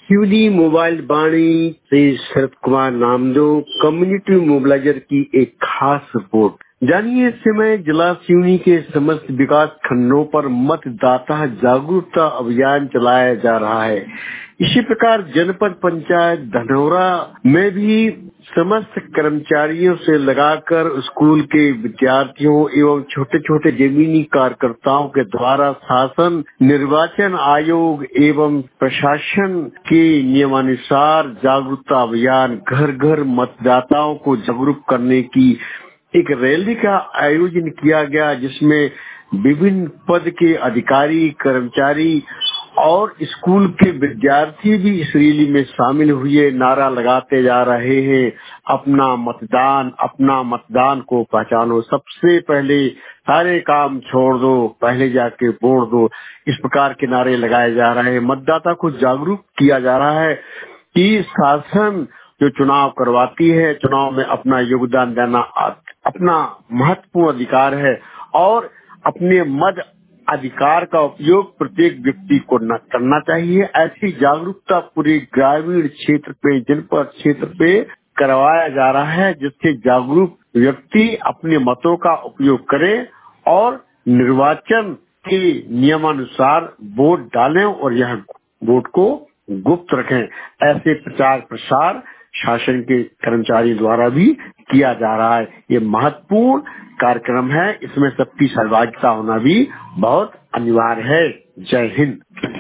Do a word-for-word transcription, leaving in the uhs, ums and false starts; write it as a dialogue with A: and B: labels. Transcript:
A: Seoni mobile Vani से Sharad Kumar Namdo community mobiliser की एक खास रिपोर्ट। जानिए इस समय जिला सिवनी के समस्त विकास खंडों पर मतदाता जागरूकता अभियान चलाया जा रहा है। इसी प्रकार जनपद पंचायत धनौरा में भी समस्त कर्मचारियों से लगाकर स्कूल के विद्यार्थियों एवं छोटे छोटे जमीनी कार्यकर्ताओं के द्वारा शासन, निर्वाचन आयोग एवं प्रशासन के नियमानुसार जागरूकता अभियान घर घर मतदाताओं को जागरूक करने की एक रैली का आयोजन किया गया, जिसमें विभिन्न पद के अधिकारी, कर्मचारी और स्कूल के विद्यार्थी भी इस रैली में शामिल हुए। नारा लगाते जा रहे हैं, अपना मतदान, अपना मतदान को पहचानो, सबसे पहले सारे काम छोड़ दो, पहले जाके वोट दो। इस प्रकार के नारे लगाए जा रहे हैं। मतदाता को जागरूक किया जा रहा है कि शासन जो चुनाव करवाती है, चुनाव में अपना योगदान देना अपना महत्वपूर्ण अधिकार है और अपने मत अधिकार का उपयोग प्रत्येक व्यक्ति को न करना चाहिए। ऐसी जागरूकता पूरे ग्रामीण क्षेत्र पे, जनपद क्षेत्र पे करवाया जा रहा है, जिससे जागरूक व्यक्ति अपने मतों का उपयोग करें और निर्वाचन के नियमानुसार वोट डालें और यह वोट को गुप्त रखें। ऐसे प्रचार प्रसार शासन के कर्मचारी द्वारा भी किया जा रहा है। ये महत्वपूर्ण कार्यक्रम है, इसमें सबकी सहभागिता होना भी बहुत अनिवार्य है। जय हिंद।